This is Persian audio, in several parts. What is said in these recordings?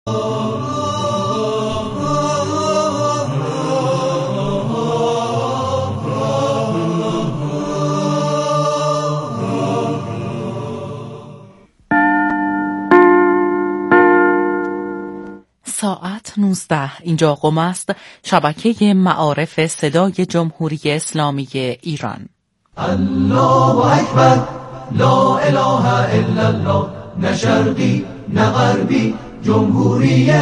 ساعت 19 اینجا قم است، شبکه معارف صدای جمهوری اسلامی ایران. الله اکبر، لا اله الا الله، نه شرقی نه غربی، جمهوری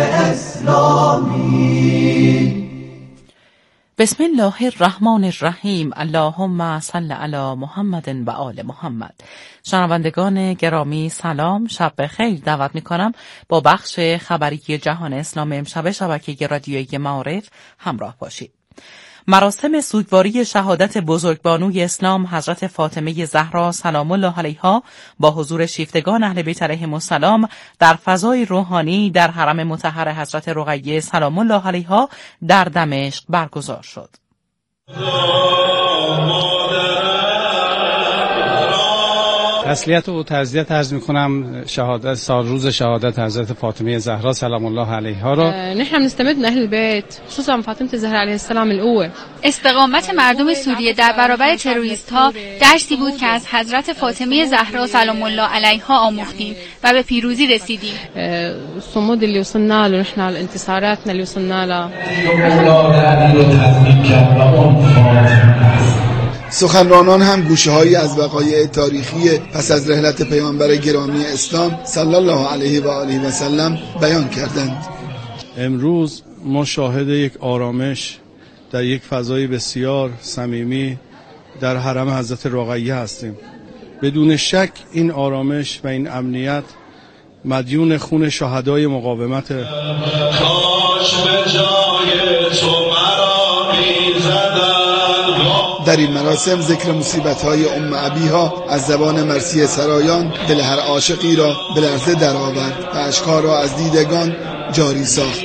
اسلامی. بسم الله الرحمن الرحیم. اللهم صل علی محمد و آل محمد. شنوندگان گرامی سلام، شب بخیر. دعوت می‌کنم با بخش خبری جهان اسلام امشب شبکه رادیویی معارف همراه باشید. مراسم سوگواری شهادت بزرگبانوی اسلام حضرت فاطمه زهرا سلام الله علیها با حضور شیفتگان اهل بیت علیهم السلام در فضای روحانی در حرم مطهر حضرت رقیه سلام الله علیها در دمشق برگزار شد. تسلیت و تعزیت عرض می‌کنم روز شهادت حضرت فاطمه زهرا سلام الله علیها را. نحن بنستمد من اهل البيت خصوصا فاطمه الزهراء علیها السلام القوه. استقامت مردم سوریه در برابر تروریست‌ها درسی بود که از حضرت فاطمه زهرا سلام الله علیها آموختیم و به پیروزی رسیدیم. الصمود اللي وصلنا له نحن الانتصاراتنا اللي وصلنا لها. سخنرانان هم گوشه‌هایی از وقایع تاریخی پس از رحلت پیامبر گرامی اسلام صلی الله علیه و آله و سلم بیان کردند. امروز ما شاهد یک آرامش در یک فضای بسیار صمیمی در حرم حضرت رقیه هستیم. بدون شک این آرامش و این امنیت مدیون خون شهدای مقاومت. کاش به جای تو مرا می‌زدن. در این مراسم ذکر مصیبت‌های ابیها از زبان مرثیه سرایان دل هر عاشقی را به لرزه درآورد و اشک‌ها را از دیدگان جاری ساخت.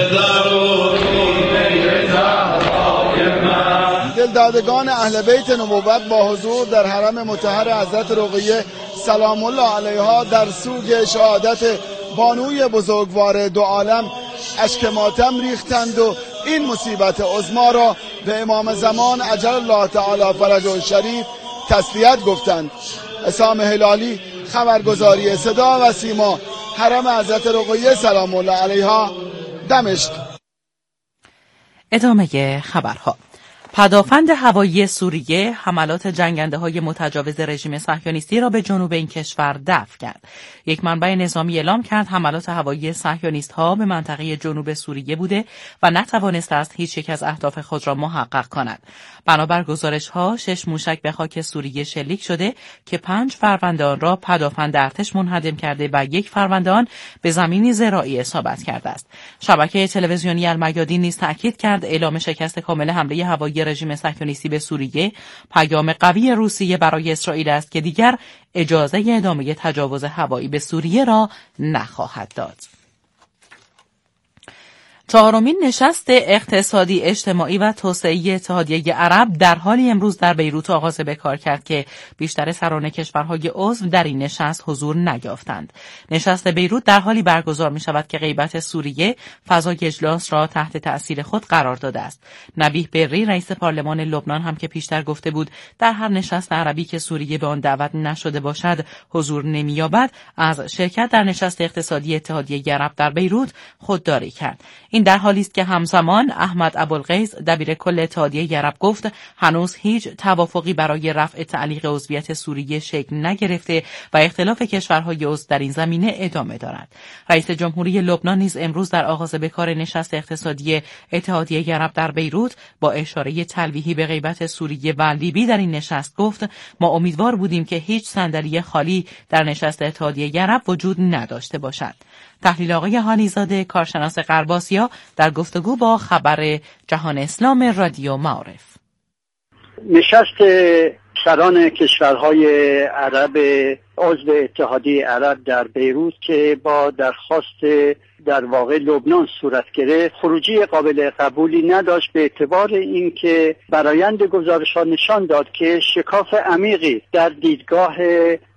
دلدادگان اهل بیت نبوت با حضور در حرم مطهر حضرت رقیه سلام الله علیها در سوگ شهادت بانوی بزرگوار دو عالم اشک ماتم ریختند و این مصیبت عظما را به امام زمان عجل الله تعالی فرجه الشریف تسلیت گفتند. حسام هلالی، خبرگزاری صدا و سیما، حرم حضرت رقیه سلام الله علیها، دمشق. ادامه خبرها. پدافند هوایی سوریه حملات جنگنده‌های متجاوز رژیم صهیونیستی را به جنوب این کشور دفع کرد. یک منبع نظامی اعلام کرد حملات هوایی صهیونیست‌ها به منطقه جنوب سوریه بوده و نتوانسته است هیچ یک از اهداف خود را محقق کند. بنابر گزارش‌ها 6 موشک به خاک سوریه شلیک شده که 5 فروند آن را پدافند ارتش منهدم کرده و 1 فروند آن به زمینی زراعی اصابت کرده است. شبکه تلویزیونی المیادین نیز تأکید کرد اعلام شکست کامل حمله هوایی رژیم صهیونیستی به سوریه پیام قوی روسیه برای اسرائیل است که دیگر اجازه ادامه تجاوز هوایی به سوریه را نخواهد داد. 4مین نشست اقتصادی اجتماعی و توسعه اتحادیه عرب در حالی امروز در بیروت آغاز به کار کرد که بیشتر سران کشورهای عضو در این نشست حضور نیافتند. نشست بیروت در حالی برگزار می شود که غیبت سوریه فضای اجلاس را تحت تأثیر خود قرار داده است. نبیه بری رئیس پارلمان لبنان هم که پیشتر گفته بود در هر نشست عربی که سوریه به آن دعوت نشده باشد حضور نمی‌یابد، از شرکت در نشست اقتصادی اتحادیه عرب در بیروت خودداری کرد. این در حالی است که همزمان احمد ابوالغیث دبیر کل اتحادیه عرب گفت هنوز هیچ توافقی برای رفع تعلیق عضویت سوریه شکل نگرفته و اختلاف کشورهای عضو در این زمینه ادامه دارد. رئیس جمهوری لبنان نیز امروز در آغاز به کار نشست اقتصادی اتحادیه عرب در بیروت با اشاره تلویحی به غیبت سوریه و لیبی در این نشست گفت ما امیدوار بودیم که هیچ صندلی خالی در نشست اتحادیه عرب وجود نداشته باشد. تحلیل آقای هانیزاده، کارشناس غرب آسیا، در گفتگو با خبر جهان اسلام رادیو معارف. نشست سران کشورهای عرب عضو اتحادیه عرب در بیروت که با درخواست در واقع لبنان صورت گرفت خروجی قابل قبولی نداشت، به اعتبار اینکه برآیند گزارش‌ها نشان داد که شکاف عمیقی در دیدگاه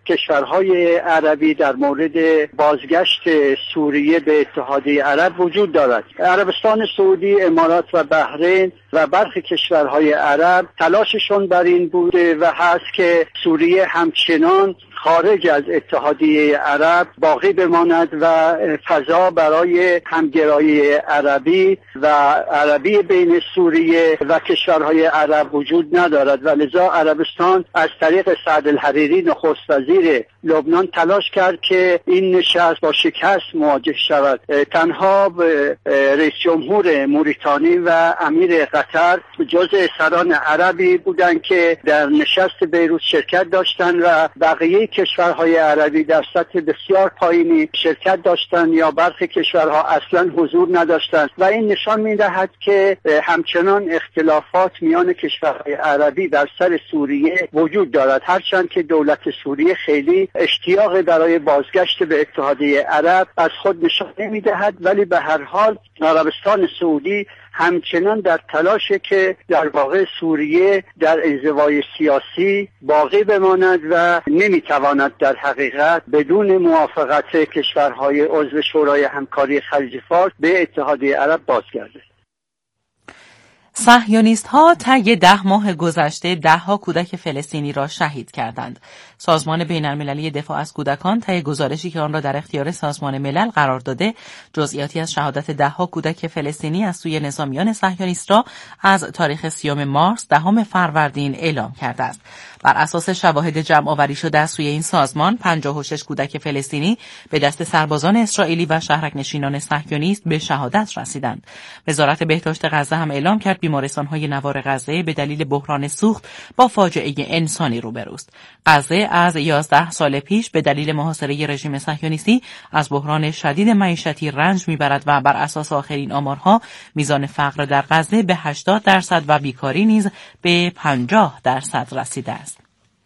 کشورهای عربی در مورد بازگشت سوریه به اتحادیه عرب وجود دارد. عربستان سعودی، امارات و بحرین و برخی کشورهای عرب تلاششون بر این بوده و هست که سوریه همچنان خارج از اتحادیه عرب باقی بماند و فضا برای همگرایی عربی و عربی بین سوریه و کشورهای عرب وجود ندارد و لذا عربستان از طریق سعد الحریری نخست وزیر لبنان تلاش کرد که این نشست با شکست مواجه شود. تنها رئیس جمهور موریتانی و امیر قطر جزء سران عربی بودند که در نشست بیروت شرکت داشتند و بقیه کشورهای عربی در سطح بسیار پایینی شرکت داشتند یا برخی کشورها اصلا حضور نداشتند و این نشان می‌دهد که همچنان اختلافات میان کشورهای عربی در سر سوریه وجود دارد، هرچند که دولت سوریه خیلی اشتیاق برای بازگشت به اتحادیه عرب از خود نشان نمی‌دهد، ولی به هر حال عربستان سعودی همچنان در تلاشه که در واقع سوریه در انزوای سیاسی باقی بماند و نمیتواند در حقیقت بدون موافقت کشورهای عضو شورای همکاری خلیج فارس به اتحادیه عرب بازگرده. صهیونیست‌ها طی 10 ماه گذشته 10 کودک فلسطینی را شهید کردند. سازمان بین‌المللی دفاع از کودکان طی گزارشی که آن را در اختیار سازمان ملل قرار داده، جزئیاتی از شهادت 10 کودک فلسطینی از سوی نظامیان صهیونیست را از تاریخ 30 مارس 10 فروردین اعلام کرده است. بر اساس شواهد جمع‌آوری شده از سوی این سازمان، 56 کودک فلسطینی به دست سربازان اسرائیلی و شهرک‌نشینان صهیونیست به شهادت رسیدند. وزارت بهداشت غزه هم اعلام کرد بیمارستان‌های نوار غزه به دلیل بحران سوخت با فاجعه انسانی روبروست. غزه از 11 سال پیش به دلیل محاصره رژیم صهیونیستی از بحران شدید معیشتی رنج می‌برد و بر اساس آخرین آمارها میزان فقر در غزه به 80% و بیکاری نیز به 50% رسیده است.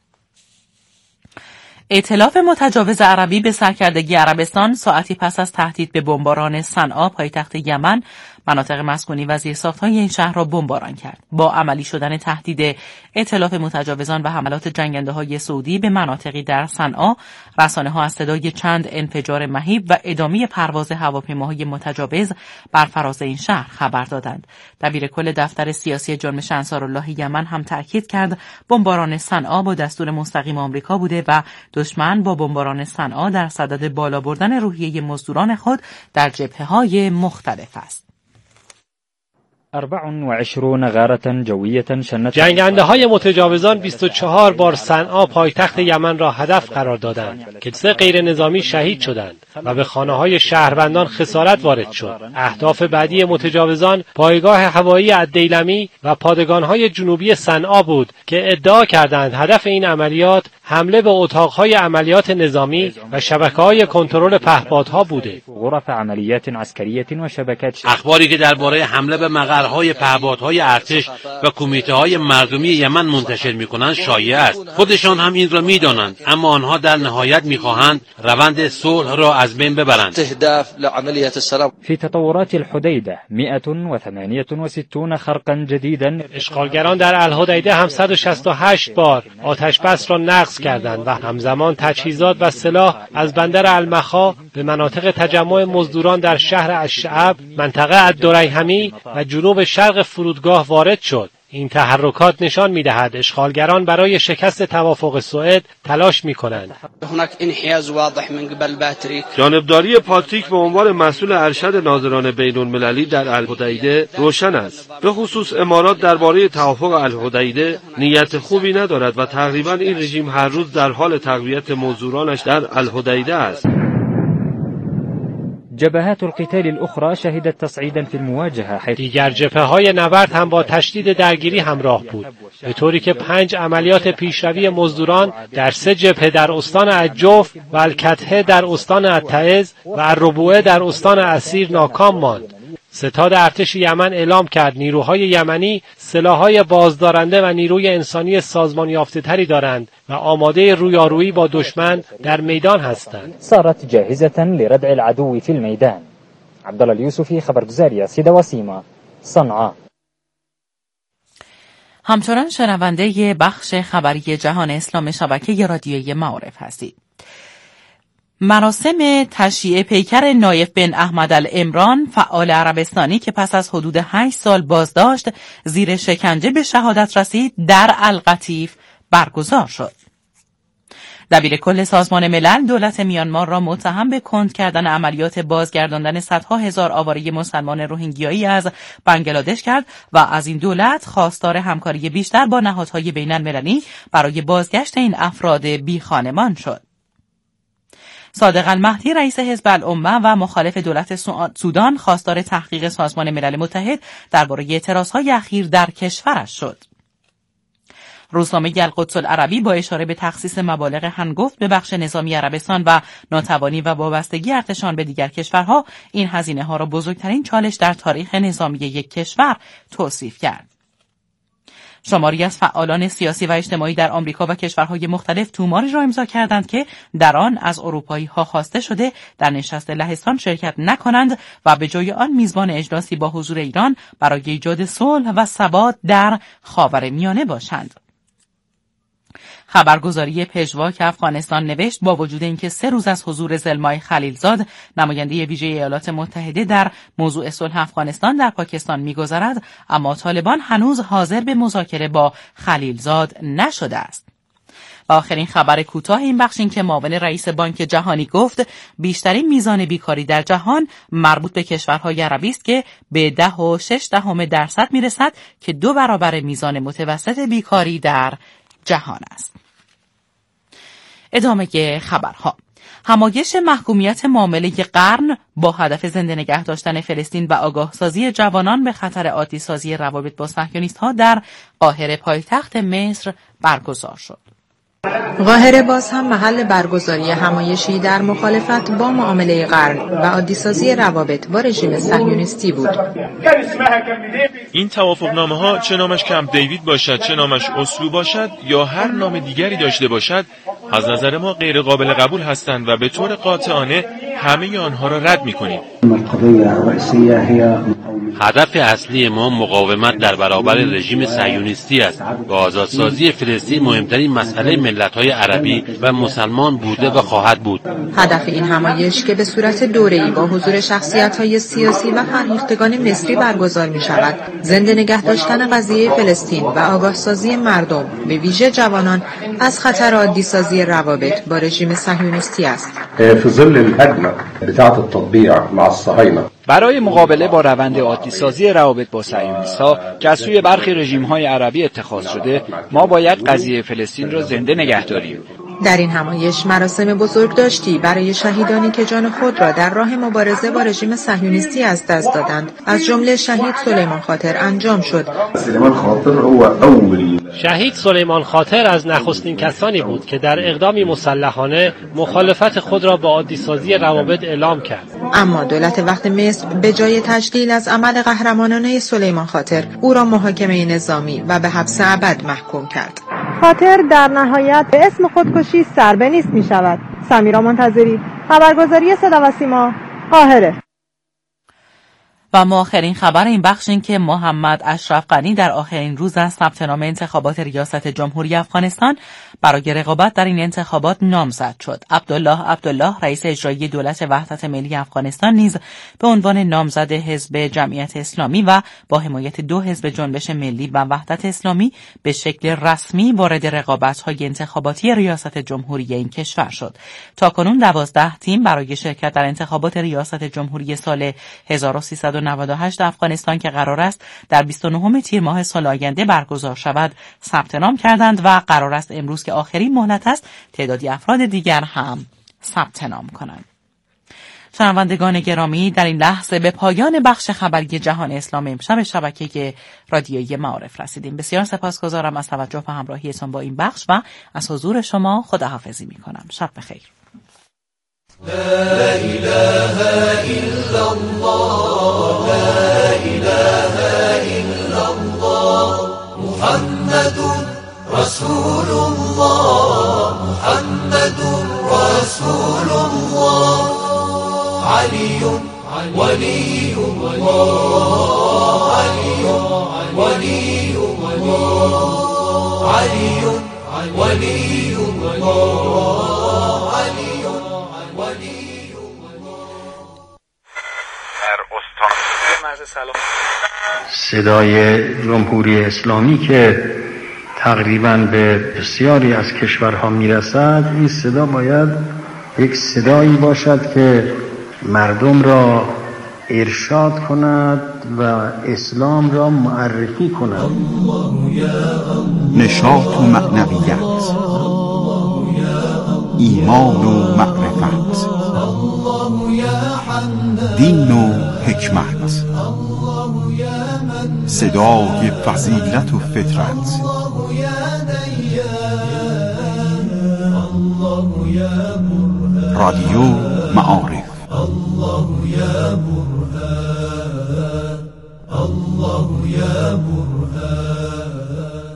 ائتلاف متجاوز عربی به سرکردگی عربستان ساعتی پس از تهدید به بمباران صنعا پایتخت یمن، مناطق مسکونی و زیرساخت‌های این شهر را بمباران کرد. با عملی شدن تهدید ائتلاف متجاوزان و حملات جنگنده‌های سعودی به مناطقی در صنعا، رسانه‌ها از صدای چند انفجار مهیب و ادامه پرواز هواپیماهای متجاوز بر فراز این شهر خبر دادند. دبیر کل دفتر سیاسی جنبش انصارالله یمن هم تأکید کرد بمباران صنعا با دستور مستقیم آمریکا بوده و دشمن با بمباران صنعا در صدد بالا بردن روحیه مزدوران خود در جبهه‌های مختلف است. 24 غارة جوية شنت جنگنده‌های متجاوزان 24 بار صنعا پایتخت یمن را هدف قرار دادند که 3 غیر نظامی شهید شدند و به خانه‌های شهروندان خسارت وارد شد. اهداف بعدی متجاوزان پایگاه هوایی الدیلمی و پادگان‌های جنوبی صنعا بود که ادعا کردند هدف این عملیات حمله به اتاق‌های عملیات نظامی و شبکه‌های کنترل پهپادها بوده. غرف عملیات عسکریه و شبکات. اخباری که درباره حمله به مقرهای پهپادهای ارتش و کمیته‌های مردمی یمن منتشر می‌کنند شایع است. خودشان هم این را می‌دانند، اما آنها در نهایت می‌خواهند روند صلح را از بین ببرند. في تطورات الحديدة 168 خرقا جديدا. اشغالگران در الحدیده هم 168 بار آتش بس را نقض کردند و همزمان تجهیزات و سلاح از بندر المخا به مناطق تجمع مزدوران در شهر الشعب، منطقه الدریهمی و جنوب شرق فرودگاه وارد شد. این تحرکات نشان می‌دهد اشغالگران برای شکست توافق سوئد تلاش می‌کنند. جانبداری پاتریک به عنوان مسئول ارشد ناظران بین‌المللی در الحدیده روشن است. به خصوص امارات درباره توافق الحدیده نیت خوبی ندارد و تقریباً این رژیم هر روز در حال تقویت مزدورانش در الحدیده است. جبهات القتال الأخرى شهدت تصعيدا في المواجهة. دیگر جبهه‌های نبرد هم با تشدید درگیری همراه بود، به طوری که 5 عملیات پیشروی مزدوران در 3 جبهه در استان الجوف و الکتحه در استان التعز و الربوعه در استان اسیر ناکام ماند. ستاد ارتش یمن اعلام کرد نیروهای یمنی سلاح‌های بازدارنده و نیروی انسانی سازمان یافته‌تری دارند و آماده رویارویی با دشمن در میدان هستند. صارت جاهزة لردع العدو في الميدان. عبدالله اليوسفي، خبرگزاری سیدا وسیما، صنعا. همچنان شنونده بخش خبری جهان اسلام شبکه رادیویی معارف هستید. مراسم تشییع پیکر نایف بن احمد العمران فعال عربستانی که پس از حدود 8 سال بازداشت زیر شکنجه به شهادت رسید در القطیف برگزار شد. دبیر کل سازمان ملل دولت میانمار را متهم به کند کردن عملیات بازگرداندن صدها هزار آواره مسلمان روهینگیایی از بنگلادش کرد و از این دولت خواستار همکاری بیشتر با نهادهای بین المللی برای بازگشت این افراد بی خانمان شد. صادق المهدی رئیس حزب الامه و مخالف دولت سودان خواستار تحقیق سازمان ملل متحد درباره اعتراضهای اخیر در کشورش شد. روزنامه القدس العربی با اشاره به تخصیص مبالغ هنگفت به بخش نظامی عربستان و ناتوانی و وابستگی ارتشان به دیگر کشورها این هزینه‌ها را بزرگترین چالش در تاریخ نظامی یک کشور توصیف کرد. شماری از فعالان سیاسی و اجتماعی در آمریکا و کشورهای مختلف توماری را امضا کردند که در آن از اروپایی‌ها خواسته شده در نشست لهستان شرکت نکنند و به جای آن میزبان اجلاسی با حضور ایران برای ایجاد صلح و ثبات در خاورمیانه باشند. خبرگزاری پژواک افغانستان نوشت با وجود اینکه 3 روز از حضور زلمای خلیلزاد نماینده ویژه ایالات متحده در موضوع صلح افغانستان در پاکستان می‌گذرد، اما طالبان هنوز حاضر به مذاکره با خلیلزاد نشده است. و آخرین خبر کوتاه این بخش این که معاون رئیس بانک جهانی گفت بیشترین میزان بیکاری در جهان مربوط به کشورهای عربی است که به 10.6% میرسد که 2 برابر میزان متوسط بیکاری در جهان است. ادامه خبرها. همایش محکومیت معامله قرن با هدف زنده نگه داشتن فلسطین و آگاهسازی جوانان به خطر عادی‌سازی روابط با صهیونیست‌ها در قاهره پایتخت مصر برگزار شد. قاهره باز هم محل برگزاری همایشی در مخالفت با معامله قرن و عادی‌سازی روابط با رژیم صهیونیستی بود. این توافقنامه‌ها چه نامش کمپ دیوید باشد، چه نامش اسلو باشد یا هر نام دیگری داشته باشد، از نظر ما غیر قابل قبول هستند و به طور قاطعانه همه آنها را رد می‌کنیم. هدف اصلی ما مقاومت در برابر رژیم صهیونیستی است و آزادسازی فلسطین مهمترین مسئله ملت‌های عربی و مسلمان بوده و خواهد بود. هدف این همایش که به صورت دوره‌ای با حضور شخصیت‌های سیاسی و فرهیختگان مصری برگزار می‌شود، زنده نگه داشتن قضیه فلسطین و آگاهسازی مردم به ویژه جوانان از خطر عادی‌سازی روابط با رژیم صهیونیستی است. في ظل الهجمة بتاعة التطبيع مع الصهاينة برای مقابله با روند عادی‌سازی روابط با صهیونیست‌ها که از سوی برخی رژیم‌های عربی اتخاذ شده، ما باید قضیه فلسطین را زنده نگه داریم. در این همایش مراسم بزرگداشتی برای شهیدانی که جان خود را در راه مبارزه با رژیم صهیونیستی از دست دادند، از جمله شهید سلیمان خاطر انجام شد. شهید سلیمان خاطر از نخستین کسانی بود که در اقدامی مسلحانه مخالفت خود را با عادی‌سازی روابط اعلام کرد. اما دولت وقت مصر به جای تجلیل از عمل قهرمانانه سلیمان خاطر، او را محاکمه نظامی و به حبس ابد محکوم کرد. خاطر در نهایت به اسم خودکشی سر به نیست می شود. سمیرا منتظری، خبرگزاری صدا و سیما، قاهره. و ما آخرین خبر این بخش این که محمد اشرف غنی در آخرین روز از ثبت نام انتخابات ریاست جمهوری افغانستان برای رقابت در این انتخابات نامزد شد. عبدالله رئیس اجرایی دولت وحدت ملی افغانستان نیز به عنوان نامزد حزب جمعیت اسلامی و با حمایت 2 حزب جنبش ملی و وحدت اسلامی به شکل رسمی وارد رقابت‌های انتخاباتی ریاست جمهوری این کشور شد. تاکنون 12 تیم برای شرکت در انتخابات ریاست جمهوری سال 1398 افغانستان که قرار است در 29 تیر ماه سال آینده برگزار شود ثبت نام کردند و قرار است امروز که آخرین مهلت است تعدادی افراد دیگر هم ثبت نام کنند. شنوندگان گرامی، در این لحظه به پایان بخش خبری جهان اسلام امشب شبکه رادیویی معارف رسیدیم. بسیار سپاسگزارم از توجه و همراهیتان با این بخش و از حضور شما خداحافظی می‌کنم. شب بخیر. لا إله إلا الله لا إله إلا الله محمد رسول الله محمد رسول الله علي ولي الله علي ولي الله علي ولي الله علي ولی صدای جمهوری اسلامی که تقریباً به بسیاری از کشورها میرسد، این صدا باید یک صدایی باشد که مردم را ارشاد کند و اسلام را معرفی کند. نشاط و معنویت، ایمان و معرفت، دین و حکمت، صدای فضیلت و فطرت، رادیو معارف. الله یا برهان، الله یا برهان.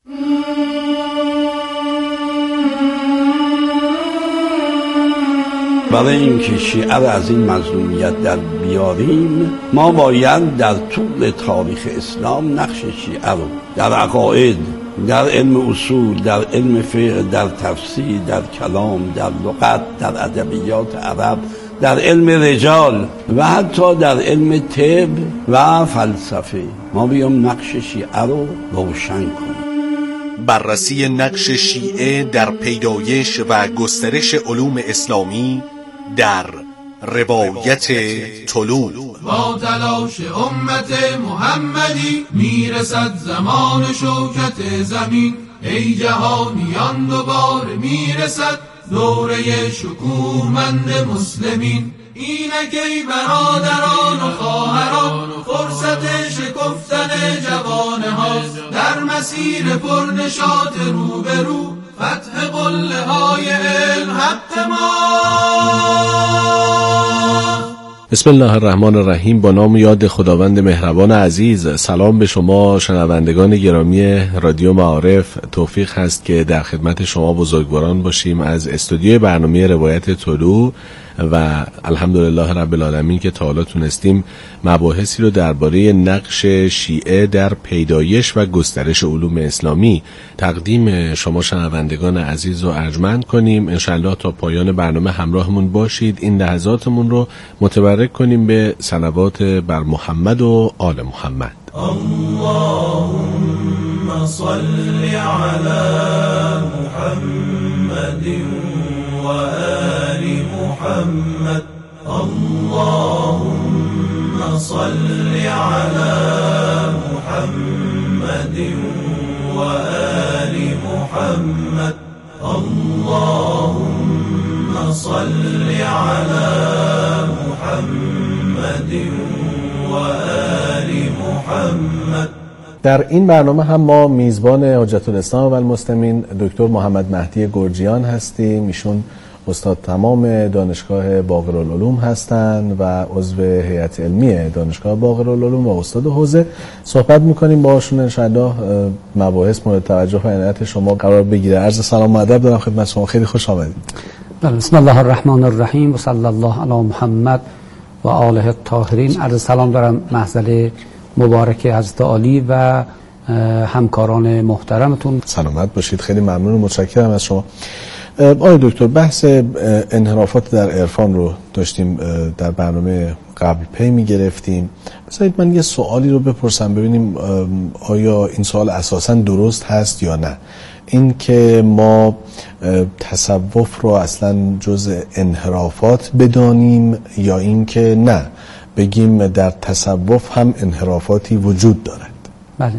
برای اینکه شیعه را از این مظلومیت در بیاریم، ما باید در طول تاریخ اسلام نقش شیعه رو در عقاید، در علم اصول، در علم فقه، در تفسیر، در کلام، در لغت، در ادبیات عرب، در علم رجال و حتی در علم طب و فلسفه ما بیام نقش شیعه رو روشن کنیم. بررسی نقش شیعه در پیدایش و گسترش علوم اسلامی در روایت طلوع. با تلاش امت محمدی میرسد زمان شوکت زمین، ای جهانیان دوباره میرسد دوره شکوهمند مسلمین. اینک ای برادران و خواهران، فرصت شکفتن جوانه هاست، در مسیر پرنشاط رو به رو فتح قله های علم حق ما. بسم الله الرحمن الرحیم. با نام یاد خداوند مهربان عزیز. سلام به شما شنوندگان گرامی رادیو معارف. توفیق هست که در خدمت شما بزرگواران باشیم از استودیوی برنامه روایت طلوع و الحمدلله رب العالمین که تا حالا تونستیم مباحثی رو درباره نقش شیعه در پیدایش و گسترش علوم اسلامی تقدیم شما شنوندگان عزیز و ارجمند کنیم. انشالله تا پایان برنامه همراهمون باشید. این لحظاتمون رو متبرک کنیم به صلوات بر محمد و آل محمد. اللهم صل علی محمد و آل محمد. اللهم صل علی محمد و آل محمد. اللهم صل علی محمد و آل محمد. در این برنامه هم ما میزبان حجت الاسلام و المسلمین دکتر محمد مهدی گرجیان هستیم. ایشون استاد تمام دانشگاه باقرالعلوم هستند و عضو هیئت علمی دانشگاه باقرالعلوم و استاد حوزه. صحبت میکنیم باشون انشاءالله مباحث مورد توجه و عنایت شما قرار بگیره. عرض سلام و ادب دارم خدمت شما. خیلی خوش آمدید. بسم الله الرحمن الرحیم و صلی الله علی محمد و آله الطاهرین. عرض سلام دارم محضر مبارک حضرت عالی و همکاران محترمتون. سلامت باشید. خیلی ممنون و متشکرم از شما. آقای دکتر، بحث انحرافات در عرفان رو داشتیم در برنامه قبل پی می گرفتیم. بذارید من یه سوالی رو بپرسم ببینیم آیا این سوال اساساً درست هست یا نه. این که ما تصوف رو اصلاً جز انحرافات بدانیم یا این که نه بگیم در تصوف هم انحرافاتی وجود دارد. بله،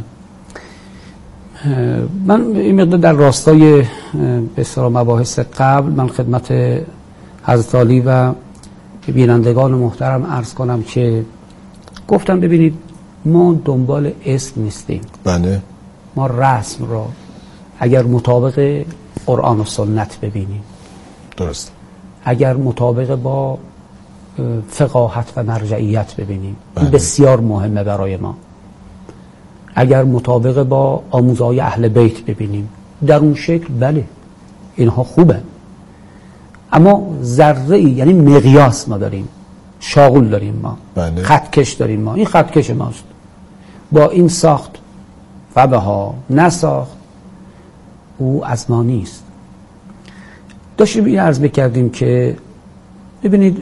من این مقدار در راستای به اصطلاح مباحث قبل من خدمت حضرت عالی و بینندگان محترم عرض کنم که گفتم ببینید ما دنبال اسم نیستیم. بله. ما رسم را اگر مطابق قرآن و سنت ببینیم، درست، اگر مطابق با فقاهت و مرجعیت ببینیم، این بسیار مهمه برای ما. اگر مطابق با آموزهای اهل بیت ببینیم در اون شکل بله اینها خوبه، اما ذره یعنی مقیاس ما داریم، شاغل داریم ما، خطکش داریم ما. این خطکش ماست، با این ساخت فبها نساخت او از ما نیست. داشتیم این عرض بکردیم که ببینید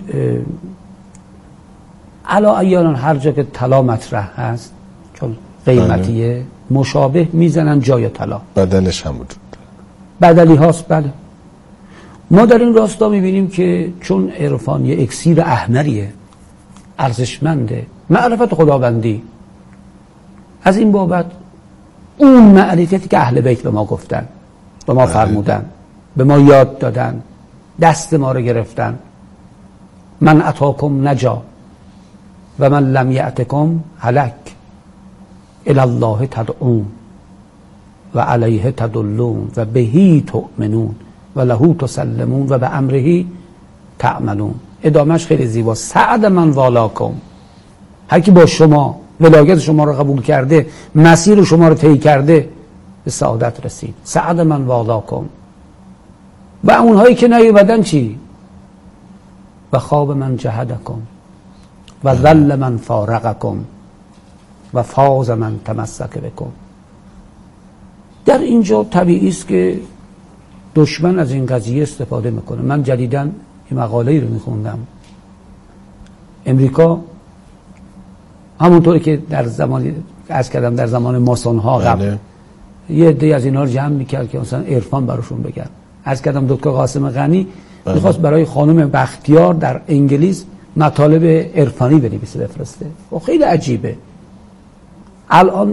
علا ایالان هر جا که طلا مطرح هست چون قیمتیه مشابه میزنن جای طلا، بدلش هم وجود بدلی هاست. بله ما در این راستا میبینیم که چون عرفان یه اکسیر احمریه، ارزشمنده، معرفت خداوندی، از این بابت اون معرفتی که اهل بیت به ما گفتن، به ما فرمودن، به ما یاد دادن، دست ما رو گرفتن، من اتاکم نجا و من لم یأتکم هلک الی الله تدعون و علیه تدلون و بهی تؤمنون و له تسلمون و به امره تعملون. ادامهش خیلی زیبا. سعد من والاکم، هر کی با شما ولایت شما رو قبول کرده، مسیر شما رو طی کرده، به سعادت رسید. سعد من والاکم. و اونهایی که نیومدن چی؟ و خواب من جهدکم و ذل من فارقکم و فاز من تمسک بکم. در اینجا طبیعی است که دشمن از این قضیه استفاده میکنه. من جدیداً این مقاله‌ای رو میخوندم. امریکا همونطوری که در زمان عرض کردم در زمان ماسون ها قبل یه عده از اینا رو جمع میکرد که مثلا عرفان براشون بگن. عرض کردم دکتر قاسم غنی میخواست برای خانم بختیار در انگلیس مطالب عرفانی بنویسه بفرسته. و خیلی عجیبه. الان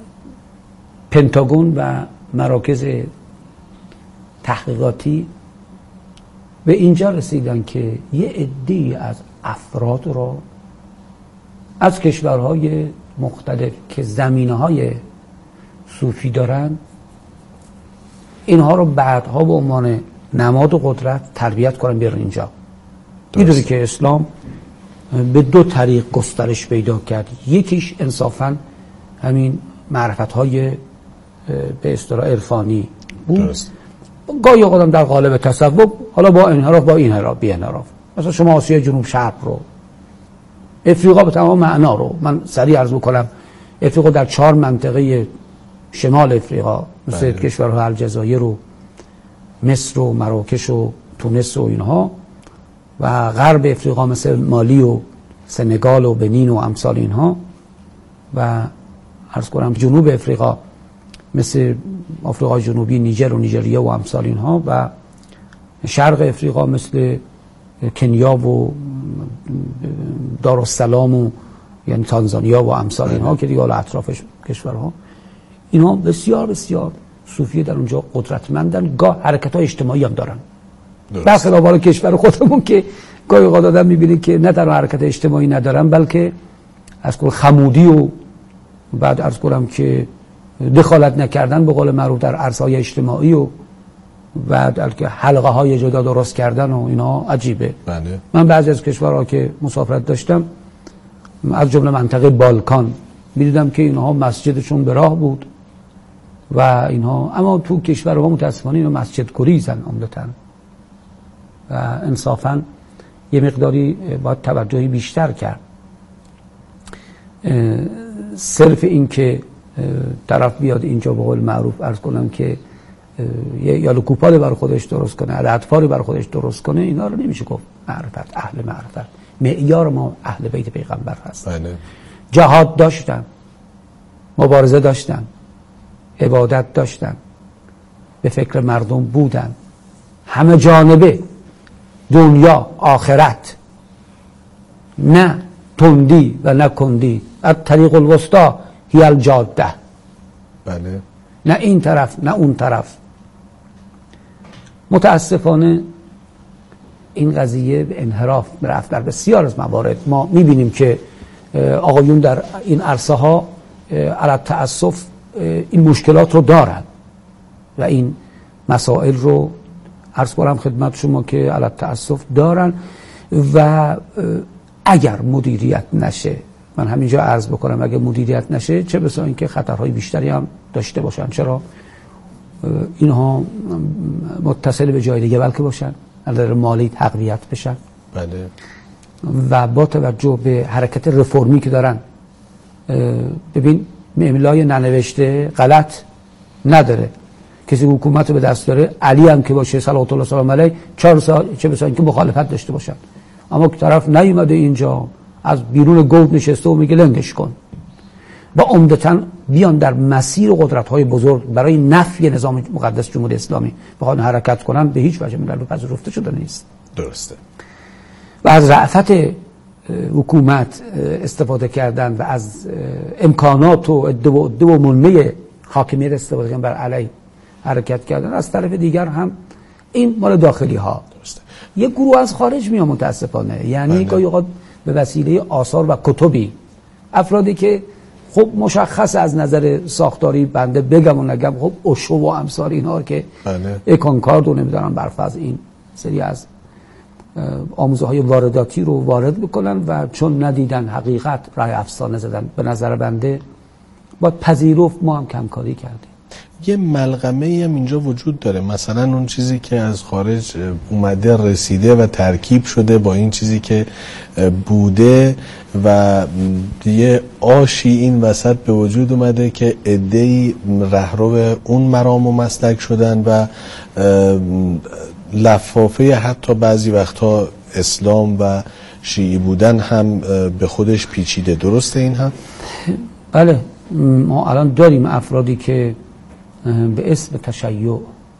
پنتاگون و مراکز تحقیقاتی به اینجا رسیدن که یه عده‌ای از افراد را از کشورهای مختلف که زمینه‌های صوفی دارن، اینها رو بعدها به عنوان نماد قدرت تربیت کنن بیارن اینجا. میدونی که اسلام به دو طریق گسترش پیدا کرد. یکیش انصافاً همین معرفت‌های به اصطلاح عرفانی بود. گاهی اوقات در قالب تصوف، حالا با انحراف، با این انحراف، بی انحراف. مثلا شما آسیای جنوب شرق رو، افریقا به تمام معنا رو، من سریع عرض بکنم، افریقا در 4 منطقه شمال افریقا مثل کشورهای الجزایر و مصر و مراکش و تونس و اینها، و غرب افریقا مثل مالی و سنگال و بنین و امثال اینها، و عرض کنم جنوب افریقا مثل آفریقای جنوبی، نیجر و نیجریه و امثال اینها، و شرق افریقا مثل کنیا و دارالسلام و یعنی تانزانیا و امثال اینها که دیگه حالا اطرافش کشورها، اینها بسیار بسیار صوفیه در اونجا قدرتمندن. گاه حرکت‌های اجتماعی هم دارن، برخلاف حالا کشور خودمون که گاهی اوقات آدم می‌بینه که نه در حرکت اجتماعی ندارن، بلکه از کل خمودی و بعد عرض کنم که دخالت نکردن به قول معروف در عرصه‌های اجتماعی و بعد که حلقه های جدا درست کردن و اینا عجیبه. بله. من بعضی از کشورها که مسافرت داشتم از جمله منطقه بالکان می‌دیدم که اینها مسجدشون به راه بود و اینها، اما تو کشورها متأسفانه اینا مسجد گریزن عمدتاً و انصافاً یه مقداری باید توجهی بیشتر کرد. صرف این که طرف بیاد اینجا به قول معروف عرض کنم که یه یالوکوپال برای خودش درست کنه، عددفاری برای خودش درست کنه، اینا رو نمیشه گفت معرفت. اهل معرفت معیار ما اهل بیت پیغمبر هست. جهاد داشتن، مبارزه داشتن، عبادت داشتن، به فکر مردم بودن، همه جانبه، دنیا آخرت، نه تندی و نه کندی. الطریق الوسطی هی الجاده. بله. نه این طرف نه اون طرف. متاسفانه این قضیه به انحراف رفت در بسیار از موارد. ما میبینیم که آقایون در این عرصه ها علی تأسف این مشکلات رو دارن و این مسائل رو عرض کنم خدمت شما که علی تأسف دارن و اگر مدیریت نشه، من همینجا عرض بکنم اگر مدیریت نشه چه بسا اینکه خطرهای بیشتری هم داشته باشن. چرا؟ اینها متصل به جای دیگه بلکه باشن، نظر مالی تقویت بشن. بله. و با توجه به حرکت رفرمی که دارن، ببین املای ننوشته غلط نداره. کسی حکومت رو به دست داره، علی هم که باشه صلوات الله سلام علیه 4 سال چه بسان که مخالفت داشته باشن، اما که طرف نیومده اینجا از بیرون گود نشسته و میگه لنگش کن و عمدتاً بیان در مسیر قدرت‌های بزرگ برای نفی نظام مقدس جمهوری اسلامی بخوان حرکت کنن، به هیچ وجه ملل پذیرفته شده نیست. درسته. و از رأفت حکومت استفاده کردن و از امکانات و عده و منمه حاکمیت استفاده کردن بر علیه حرکت کردن. از طرف دیگر هم این مال داخلی ها. درسته. یک گروه از خارج میاد متاسفانه، یعنی گاهی اوقات به وسیله آثار و کتبی افرادی که خب مشخص از نظر ساختاری بنده بگم و نگم، خب اوشو و امثال اینها که اکانکارد و نمیدونم برفض این سری از آموزه های وارداتی رو وارد بکنن و چون ندیدن حقیقت راه افسانه زدن، به نظر بنده باید پذیرفت ما هم کمکاری کردیم. یه ملغمه هم اینجا وجود داره، مثلا اون چیزی که از خارج اومده رسیده و ترکیب شده با این چیزی که بوده و یه آشی این وسط به وجود اومده که عده‌ای رهرو اون مرام و مسلک شدن و لفافه حتی بعضی وقتها اسلام و شیعی بودن هم به خودش پیچیده. درسته این هم؟ بله، ما الان داریم افرادی که به اسم تشیع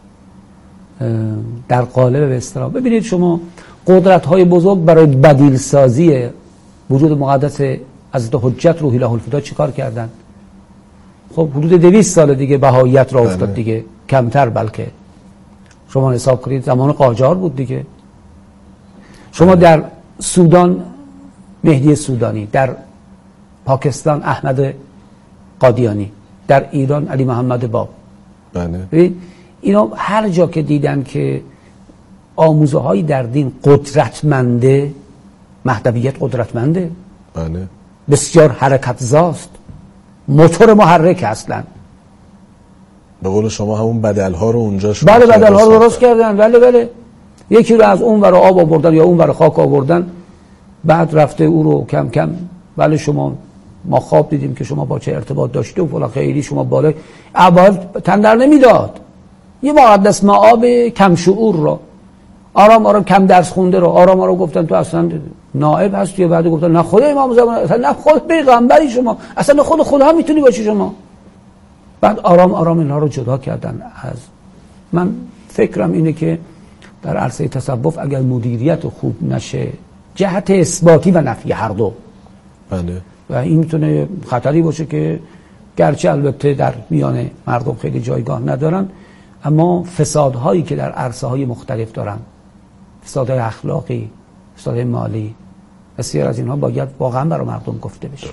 در قالب به اصطلاح، ببینید شما قدرت‌های بزرگ برای بدیل سازی وجود مقدس حضرت حجت روحی الله الفدا چیکار کردن؟ خب حدود 200 سال دیگه بهاییت را افتاد دیگه، کمتر بلکه شما حساب کنید زمان قاجار بود دیگه. شما در سودان مهدی سودانی، در پاکستان احمد قادیانی، در ایران علی محمد باب. ببین اینا هر جا که دیدن که آموزه هایی در دین قدرتمنده، مهدویت قدرتمنده، بسیار حرکت زاست، موتور محرک اصلا. به قول شما همون بدل ها رو اونجا شما بله بدل ها رو درست کردن. بله یکی رو از اون ور آب آوردن یا اون ور خاک آوردن، بعد رفته او رو کم کم بله شما ما خواب دیدیم که شما با چه ارتباط داشته و فلان، خیلی شما بالا اول تندر نمیداد. یه مقدس معاب کم شعور رو آرام کم درس خونده رو آرام گفتن تو اصلا نائب هستی، بعد گفتن نه خود امام زمان، اصلا نه خود پیغمبری شما، اصلا خود خدا میتونی باشی شما. بعد آرام اینها رو جدا کردن. از من فکرم اینه که در عرصه تصوف اگر مدیریت خوب نشه، جهت اثباتی و نفی هر دو، و این میتونه خطری باشه که گرچه البته در میان مردم خیلی جایگاه ندارن، اما فسادهایی که در عرصه های مختلف دارن، فسادهای اخلاقی، فسادهای مالی، بسیار از اینها باید واقعا برای مردم گفته بشه.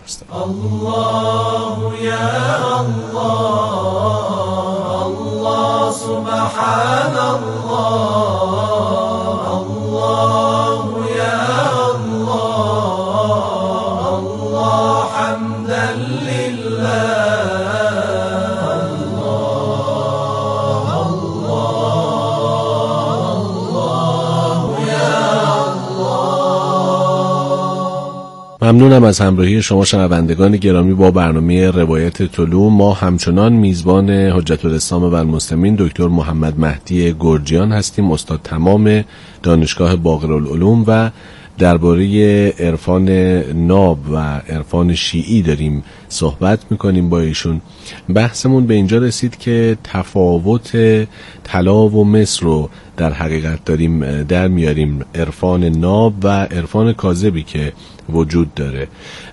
الله یا الله، الله سبحان الله، الله یا الله، الله حمدا لله. ممنونم از همراهی شما شنوندگان گرامی با برنامه روایت طلوع. ما همچنان میزبان حجت الاسلام و المسلمین دکتر محمد مهدی گرجیان هستیم، استاد تمام دانشگاه باقرالعلوم، و درباره عرفان ناب و عرفان شیعی داریم صحبت میکنیم با ایشون. بحثمون به اینجا رسید که تفاوت طلا و مس رو در حقیقت داریم در میاریم، عرفان ناب و عرفان کاذبی که وجود داره.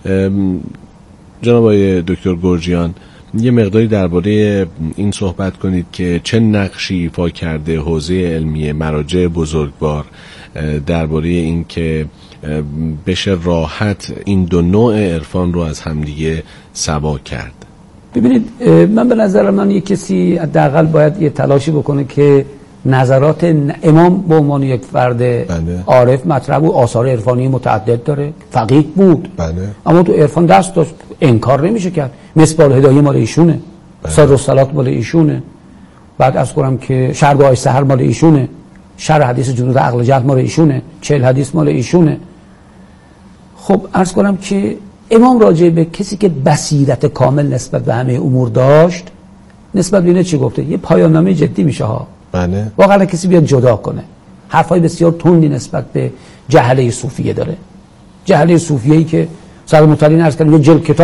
جناب آقای دکتر گرجیان، یه مقداری درباره این صحبت کنید که چه نقشی ایفا کرده حوزه علمی مراجع بزرگوار درباره این که بشه راحت این دو نوع عرفان رو از همدیگه سوا کرد. ببینید من به نظر من یک کسی حداقل باید یه تلاشی بکنه که نظرات امام به عنوان یک فرد عارف مطرح بود. آثار عرفانی متعدد داره، فقیه بود، اما تو عرفان دست داشت، انکار نمیشه کرد. مصباح الهدایه مال ایشونه، صدر الصلات مال ایشونه، بعد از کنم که شرگاه سحر مال ایشونه، شرح حدیث جنود عقل جهل مال ایشونه، 40 حدیث مال ایشونه. خب عرض کنم که امام راجع به کسی که بصیرت کامل نسبت به همه امور داشت، نسبت به اینه چی گفته؟ یه پایان‌نامه جدی میشه ها. بله. واقعا کسی بیاد جدا کنه. حرفای بسیار تندی نسبت به جهله صوفیه داره. جهله صوفیه‌ای که سر مطلعین عرض کردن یه جلد کتاب